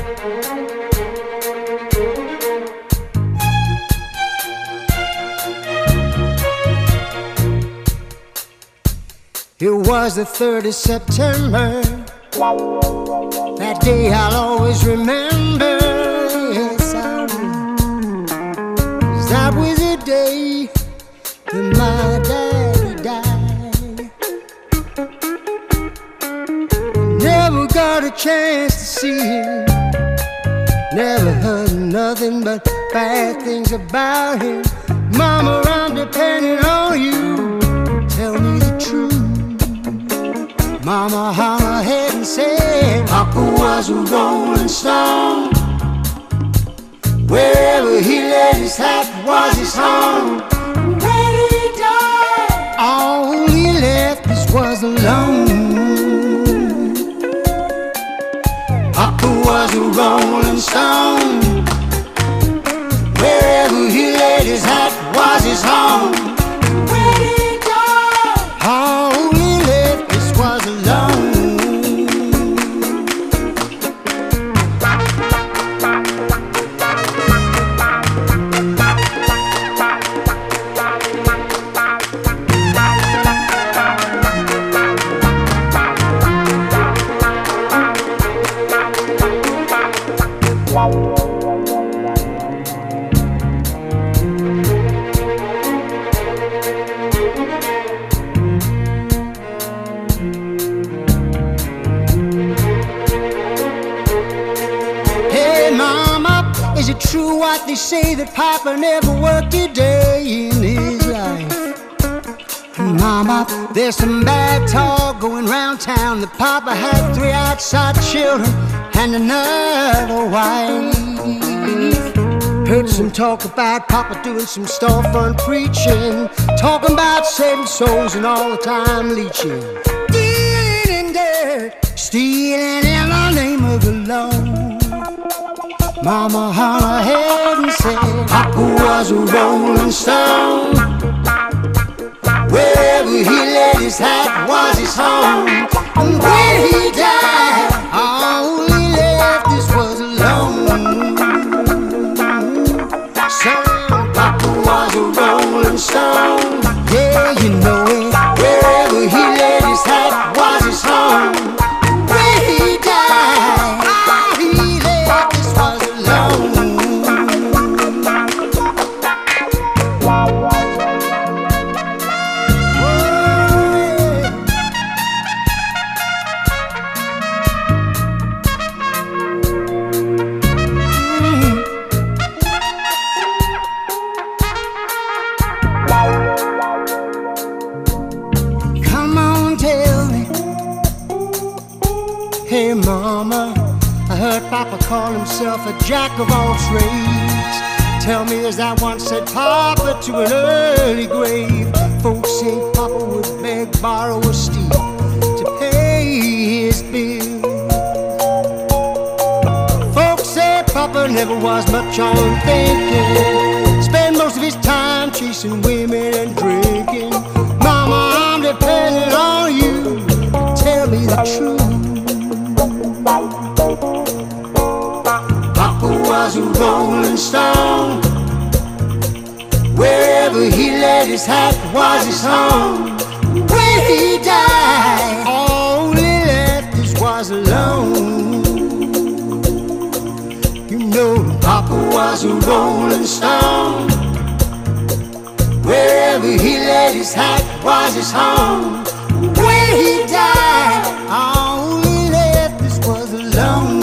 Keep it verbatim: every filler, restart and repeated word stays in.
It was the third of September. That day I'll always remember. Yes, I will. 'Cause that was the day that my daddy died. Never got a chance to see him. Never heard nothing but bad things about him. Mama, I'm depending on you. Tell me the truth. Mama hung her head and said, Papa was a rolling stone. Wherever he laid his hat was his home. When he died, all he left us was alone. Papa was a rolling stone. Wherever he laid his hat was his home. When he died, all he left us was alone. Is it true what they say that Papa never worked a day in his life? Mama, there's some bad talk going round town that Papa had three outside children and another wife. Heard some talk about Papa doing some storefront preaching, talking about saving souls and all the time leeching, dealing in dirt, stealing in the name of the Lord. Mama hung her head and said, Papa was a rolling stone. Wherever he laid his hat was his home. And when he died, all he left us was alone. So Papa was a rolling stone. Yeah, you know it. Wherever he laid his hat was his home. When he died, all he left us was alone. Come on, tell me. Hey, Mama, I heard Papa call himself a jack of all trades. Tell me, as I once said Papa to an early grave. Folks say Papa would beg, borrow, or steal to pay his bill. Folks say Papa never was much on thinking. Spend most of his time chasing women and drinking. Mama, I'm depending on you. Tell me the truth. Papa was a rolling stone. Wherever he laid his hat was his home. When he died, all he left us was alone. You know Papa was a rolling stone. Wherever he laid his hat was his home. When he died, all he left us was alone.